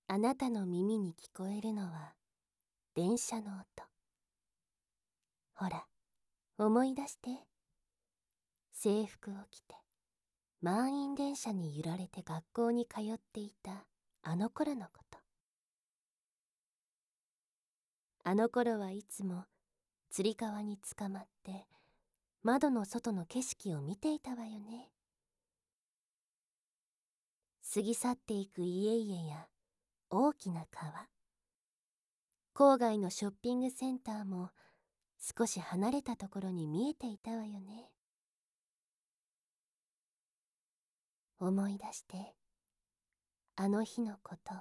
あなたの耳に聞こえるのは電車の音。ほら、思い出して。制服を着て満員電車に揺られて学校に通っていたあの頃のこと。あの頃はいつもつり革につかまって窓の外の景色を見ていたわよね。過ぎ去っていく家々や大きな川、郊外のショッピングセンターも少し離れたところに見えていたわよね。思い出して、あの日のことを。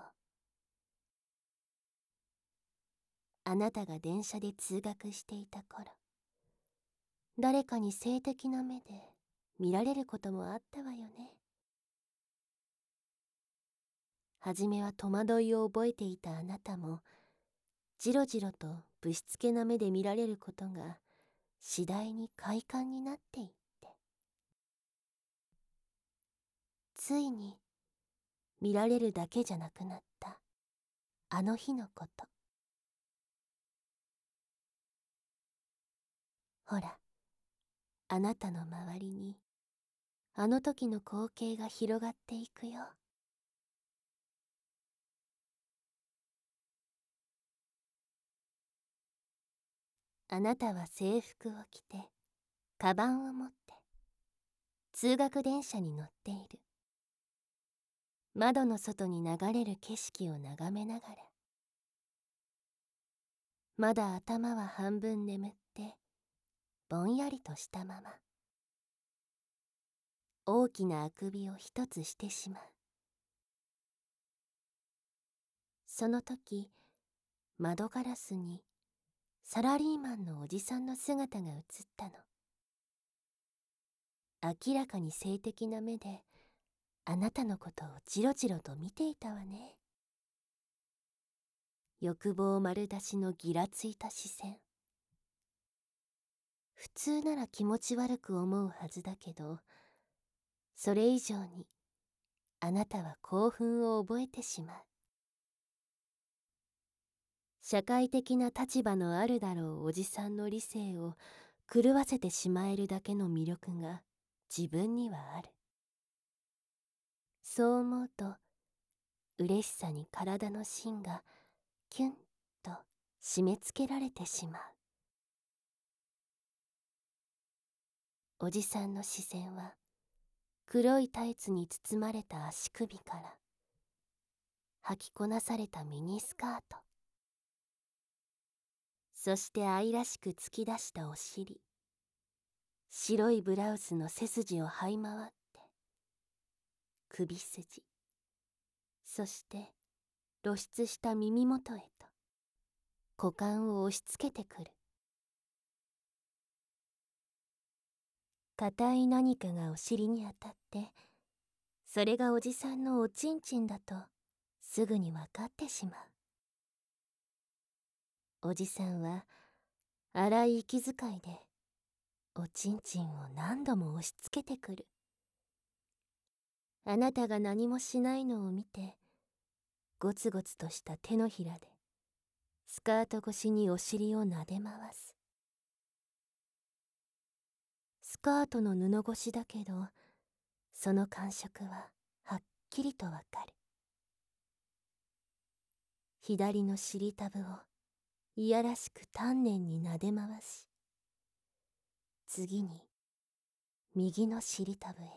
あなたが電車で通学していた頃、誰かに性的な目で見られることもあったわよね。はじめは戸惑いを覚えていたあなたも、じろじろとぶしつけな目で見られることが次第に快感になっていって、ついに見られるだけじゃなくなったあの日のこと。ほら、あなたの周りにあの時の光景が広がっていくよ。あなたは制服を着て、カバンを持って、通学電車に乗っている。窓の外に流れる景色を眺めながら、まだ頭は半分眠って、ぼんやりとしたまま。大きなあくびを一つしてしまう。その時、窓ガラスにサラリーマンのおじさんの姿が映ったの。明らかに性的な目であなたのことをじろじろと見ていたわね。欲望丸出しのギラついた視線。普通なら気持ち悪く思うはずだけど、それ以上にあなたは興奮を覚えてしまう。社会的な立場のあるだろうおじさんの理性を狂わせてしまえるだけの魅力が自分にはある。そう思うと、嬉しさに体の芯がキュンと締め付けられてしまう。おじさんの視線は黒いタイツに包まれた足首から履きこなされたミニスカート、そして愛らしく突き出したお尻、白いブラウスの背筋を這い回って、首筋、そして露出した耳元へと股間を押し付けてくる。硬い何かがお尻に当たって、それがおじさんのおちんちんだとすぐに分かってしまう。おじさんは荒い息遣いでおちんちんを何度も押し付けてくる。あなたが何もしないのを見て、ゴツゴツとした手のひらでスカート越しにお尻を撫で回す。スカートの布越しだけど、その感触ははっきりとわかる。左の尻たぶをいやらしく丹念に撫で回し、次に右の尻たぶへ。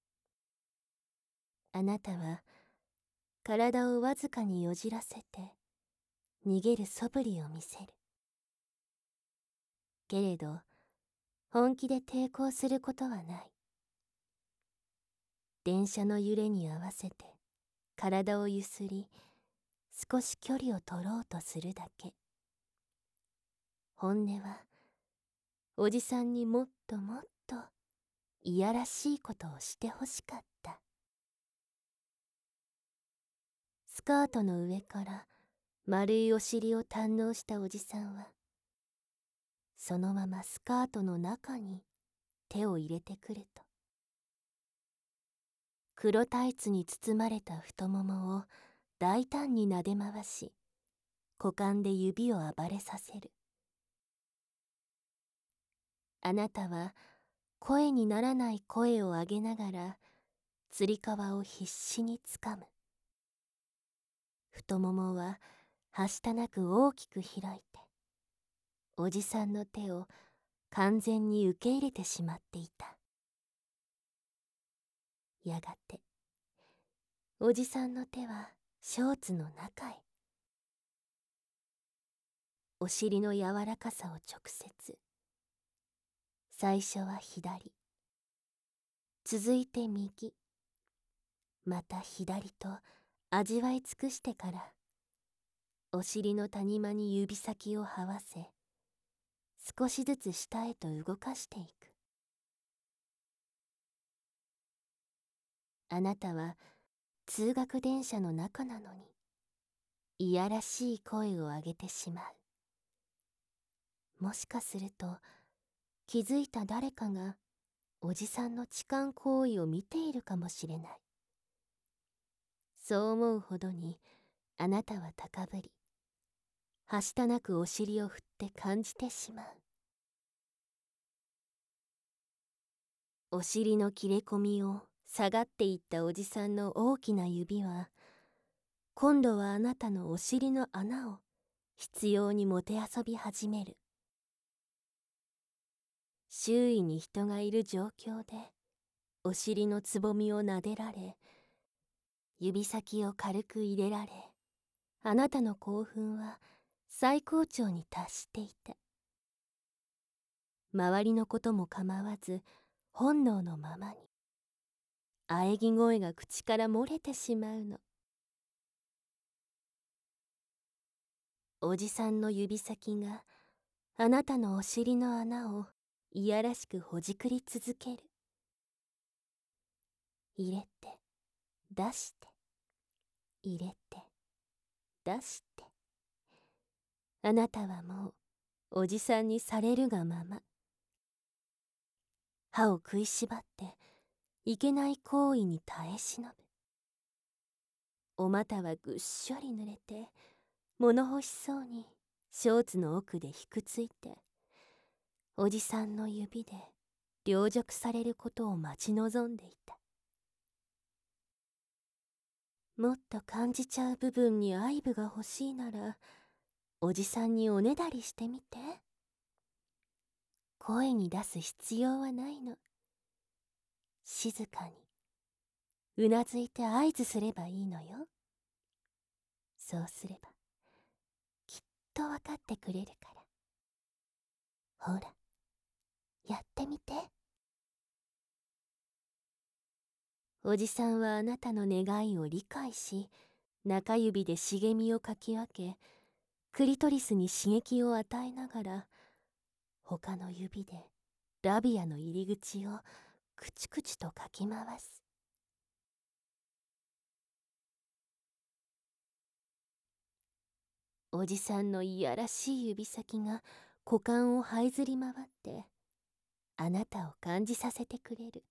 あなたは体をわずかによじらせて逃げる素振りを見せる。けれど本気で抵抗することはない。電車の揺れに合わせて体をゆすり、少し距離を取ろうとするだけ。本音はおじさんにもっともっといやらしいことをしてほしかった。スカートの上から丸いお尻を堪能したおじさんは、そのままスカートの中に手を入れてくると、黒タイツに包まれた太ももを大胆に撫で回し、股間で指を暴れさせる。あなたは声にならない声を上げながらつり革を必死につかむ。太ももははしたなく大きく開いて、おじさんの手を完全に受け入れてしまっていた。やがておじさんの手はショーツの中へ。お尻の柔らかさを直接。最初は左、続いて右、また左と味わい尽くしてから、お尻の谷間に指先を這わせ、少しずつ下へと動かしていく。あなたは通学電車の中なのに、いやらしい声を上げてしまう。もしかすると、気づいた誰かがおじさんの痴漢行為を見ているかもしれない。そう思うほどにあなたは高ぶり、はしたなくお尻を振って感じてしまう。お尻の切れ込みを下がっていったおじさんの大きな指は、今度はあなたのお尻の穴を執拗にもてあそび始める。周囲に人がいる状況でお尻のつぼみを撫でられ、指先を軽く入れられ、あなたの興奮は最高潮に達していた。周りのことも構わず本能のままに喘ぎ声が口から漏れてしまうの。おじさんの指先があなたのお尻の穴をいやらしくほじくり続ける。入れて出して入れて出して、あなたはもうおじさんにされるがまま、歯を食いしばっていけない行為に耐え忍ぶ。お股はぐっしょり濡れて物欲しそうにショーツの奥でひくついて、おじさんの指で凌辱されることを待ち望んでいた。もっと感じちゃう部分に愛撫が欲しいなら、おじさんにおねだりしてみて。声に出す必要はないの。静かにうなずいて合図すればいいのよ。そうすればきっと分かってくれるから。ほら、やってみて。おじさんはあなたの願いを理解し、中指で茂みをかき分け、クリトリスに刺激を与えながら、他の指でラビアの入り口をくちくちとかき回す。おじさんのいやらしい指先が股間を這いずり回ってあなたを感じさせてくれる。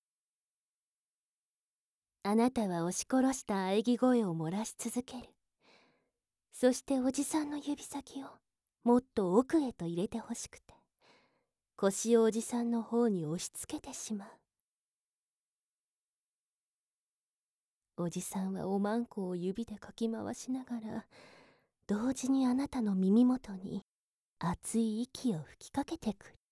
あなたは押し殺した喘ぎ声を漏らし続ける。そしておじさんの指先をもっと奥へと入れてほしくて、腰をおじさんの方に押し付けてしまう。おじさんはおまんこを指でかき回しながら、同時にあなたの耳元に熱い息を吹きかけてくる。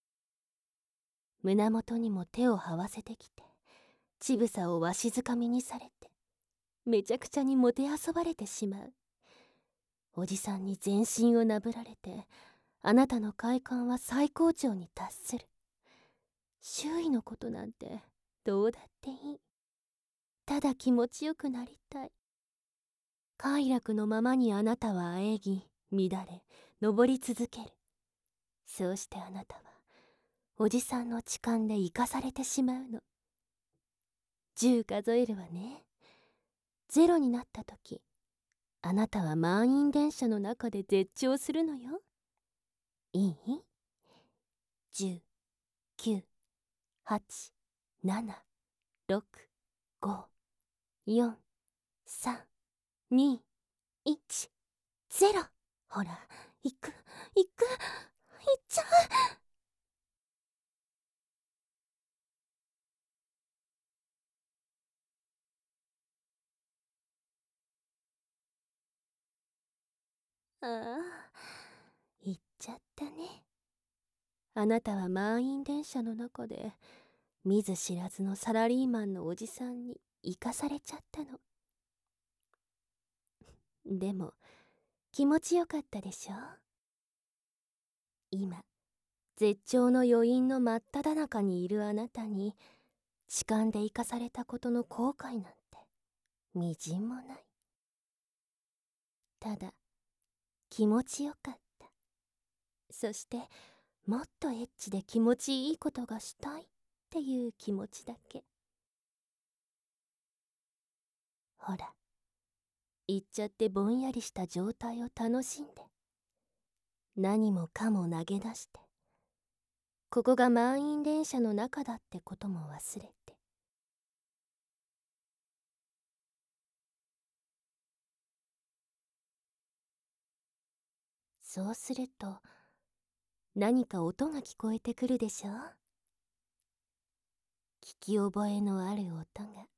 胸元にも手を這わせてきて、乳房をわしづかみにされて、めちゃくちゃにもてあそばれてしまう。おじさんに全身をなぶられて、あなたの快感は最高潮に達する。周囲のことなんてどうだっていい。ただ気持ちよくなりたい。快楽のままにあなたは喘ぎ、乱れ、登り続ける。そうしてあなたはおじさんの痴漢で生かされてしまうの。10数えるわね。0になった時、あなたは満員電車の中で絶頂するのよ。いい？ 10、9、8、7、6、5、4、3、 2、1、0。ほら、行く、行く、行っちゃう。ああ、行っちゃったね。あなたは満員電車の中で見ず知らずのサラリーマンのおじさんに生かされちゃったの。でも気持ちよかったでしょ。今絶頂の余韻の真っ只中にいるあなたに痴漢で生かされたことの後悔なんてみじんもない。ただ気持ちよかった。そしてもっとエッチで気持ちいいことがしたいっていう気持ちだけ。ほら、言っちゃってぼんやりした状態を楽しんで、何もかも投げ出して、ここが満員電車の中だってことも忘れて。そうすると何か音が聞こえてくるでしょ。聞き覚えのある音が。